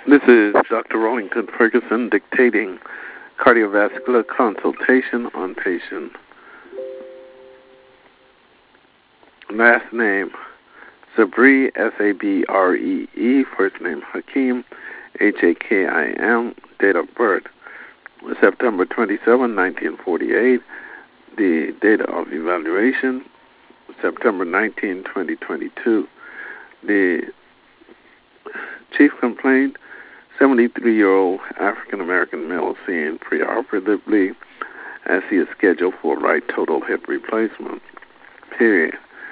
This is Dr. Rollington Ferguson dictating cardiovascular consultation on patient. Last name, Sabree, S-A-B-R-E-E. First name, Hakim, H-A-K-I-M. Date of birth, September 27, 1948. The date of evaluation, September 19, 2022. The chief complaint, 73-year-old African-American male seen preoperatively as he is scheduled for right total hip replacement, period.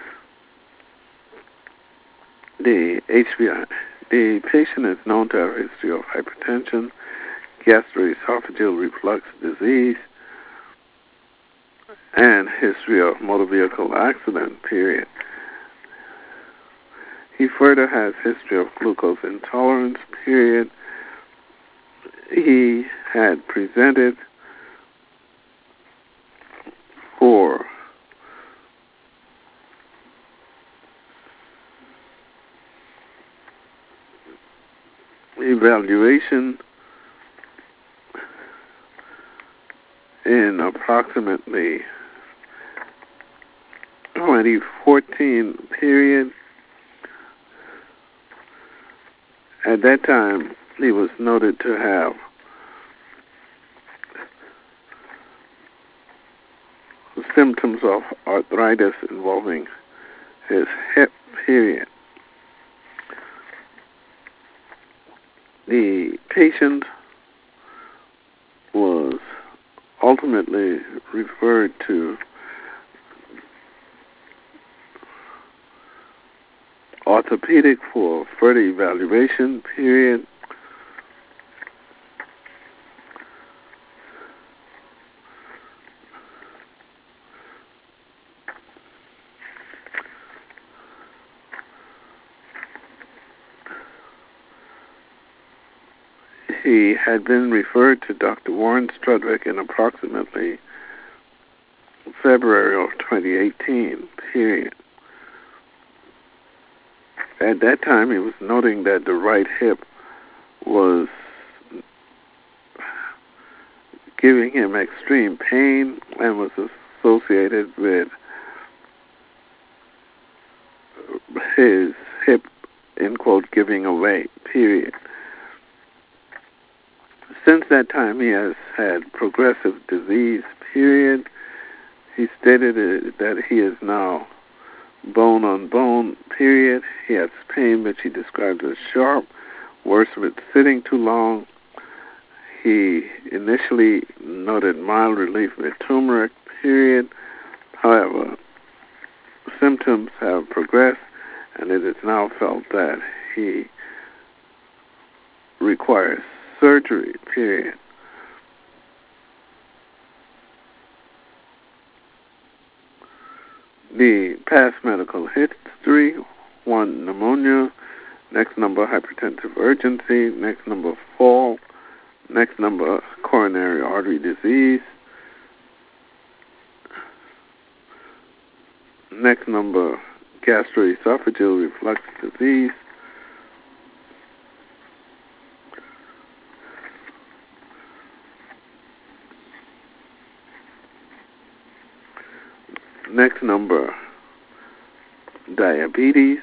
The patient is known to have a history of hypertension, gastroesophageal reflux disease, and history of motor vehicle accident, period. He further has history of glucose intolerance, period. He had presented for evaluation in approximately 2014, period. At that time, he was noted to have symptoms of arthritis involving his hip, period. The patient was ultimately referred to orthopedic for further evaluation, period. He had been referred to Dr. Warren Strudwick in approximately February of 2018, period. At that time, he was noting that the right hip was giving him extreme pain and was associated with his hip, in quote, giving away, period. Since that time, he has had progressive disease, period. He stated that he is now bone on bone, period. He has pain, which he described as sharp, worse with sitting too long. He initially noted mild relief with turmeric, period. However, symptoms have progressed, and it is now felt that he requires surgery, period. The past medical history, 1, pneumonia, next number, hypertensive urgency, next number, fall, next number, coronary artery disease, next number, gastroesophageal reflux disease, next number, diabetes,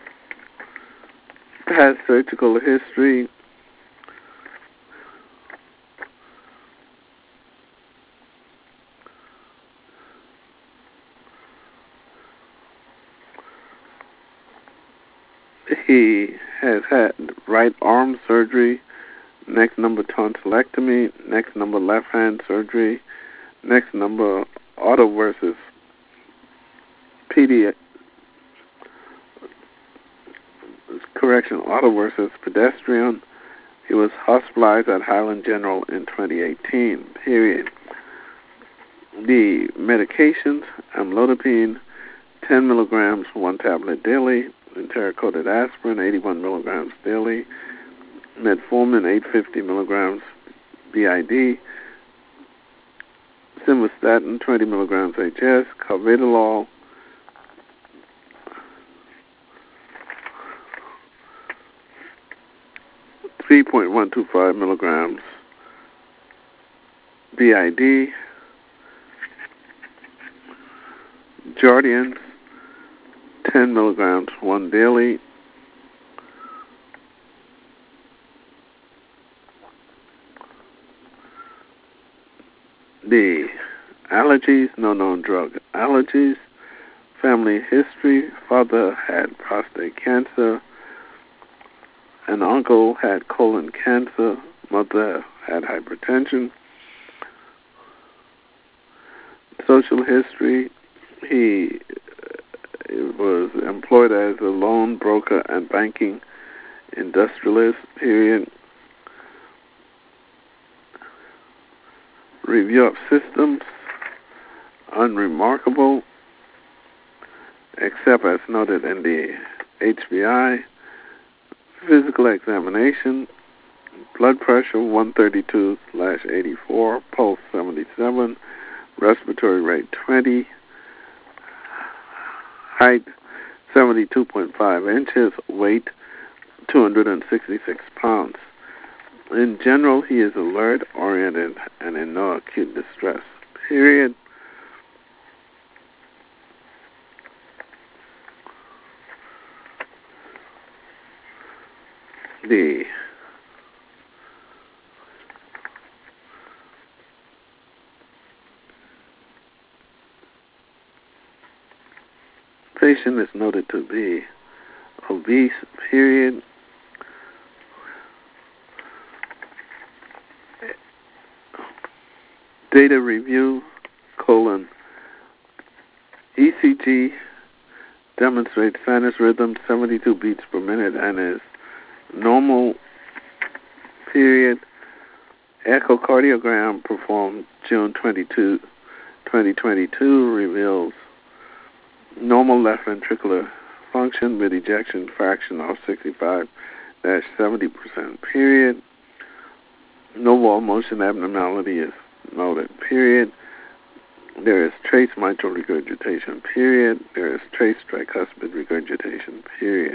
past surgical history, he has had right arm surgery, next number, tonsillectomy, next number, left hand surgery, next number, auto versus pedestrian. He was hospitalized at Highland General in 2018, period. The medications, amlodipine, 10 milligrams, 1 tablet daily, enteric-coated aspirin, 81 milligrams daily, metformin, 850 milligrams BID, simvastatin, 20 milligrams HS, carvedilol, 3.125 milligrams BID. Jardiance, 10 milligrams, 1 daily. The allergies, no known drug allergies. Family history, father had prostate cancer. An uncle had colon cancer. Mother had hypertension. Social history, he was employed as a loan broker and banking industrialist, period. Review of systems, unremarkable, except as noted in the HBI. Physical examination, blood pressure 132/84, pulse 77, respiratory rate 20, height 72.5 inches, weight 266 pounds. In general, he is alert, oriented, and in no acute distress, period. The patient is noted to be obese, period. Data review, ECG demonstrates sinus rhythm 72 beats per minute and is normal, period. Echocardiogram performed June 22, 2022 reveals normal left ventricular function with ejection fraction of 65-70%, period. No wall motion abnormality is noted, period. There is trace mitral regurgitation, period. There is trace tricuspid regurgitation, period.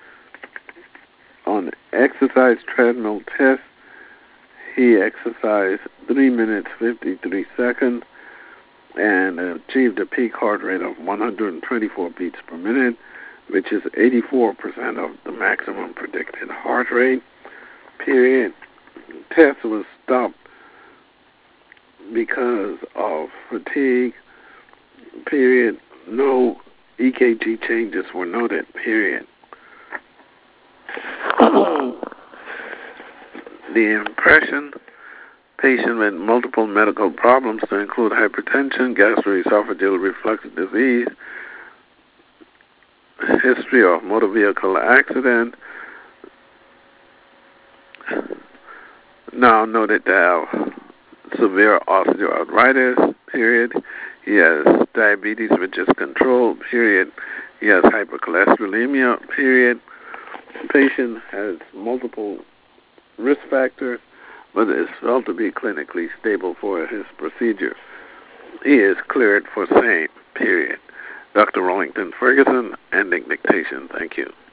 On exercise treadmill test, he exercised 3 minutes 53 seconds and achieved a peak heart rate of 124 beats per minute, which is 84% of the maximum predicted heart rate, period. Test was stopped because of fatigue, period. No EKG changes were noted, period. The impression, patient with multiple medical problems to include hypertension, gastroesophageal reflux disease, history of motor vehicle accident. Now noted to have severe osteoarthritis, period. He has diabetes which is controlled, period. He has hypercholesterolemia, period. The patient has multiple risk factors, but is felt to be clinically stable for his procedure. He is cleared for same, period. Dr. Rollington Ferguson, ending dictation. Thank you.